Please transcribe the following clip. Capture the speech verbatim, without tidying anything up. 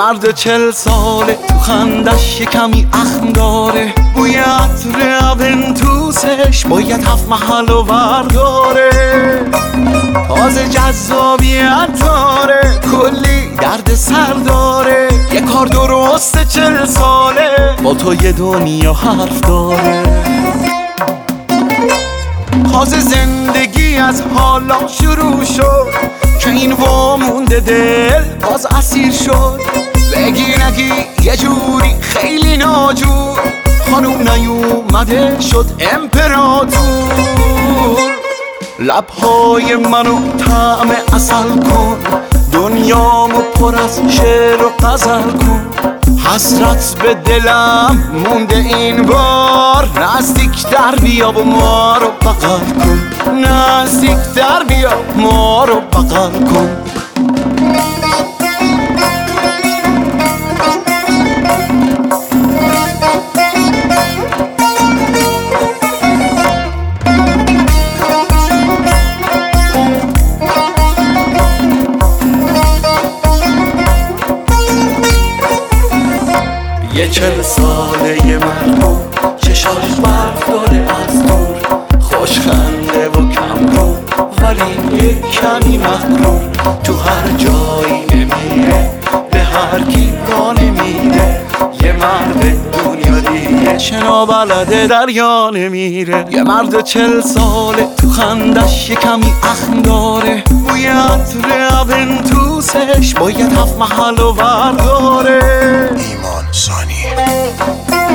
مرد چل ساله تو خندش یه کمی اخم داره، بوی عطر اونتوسش باید هفت محل و برداره، تازه جذابیت داره، کلی درد سر داره، یه کار درسته چل ساله با تو یه دنیا حرف داره. تازه زندگی از حالا شروع شد که این وامونده دل باز اسیر شد، بگی نگی یه جوری خیلی ناجور، خانوم نیومده شد امپراتور. لبهای منو طعم عسل کن، دنیامو پر از شعر و غزل کن، حسرت به دلم مونده این بار، نزدیک در بیا و ما رو بغل کن، نزدیک در بیا ما رو بغل کن. یه چل ساله یه مردم، چشاش برف داره از دور، خوش خنده و کم رو ولی یه کمی مغرور، تو هر جایی نمیره به هر کی را نمیره، یه مرد دنیا دیگه شنا بلده دریا نمیره. یه مرد چل ساله تو خندش یه کمی اخم داره، بوی عطر اونتوسش باید هفت محل و برداره. ایمان ثانی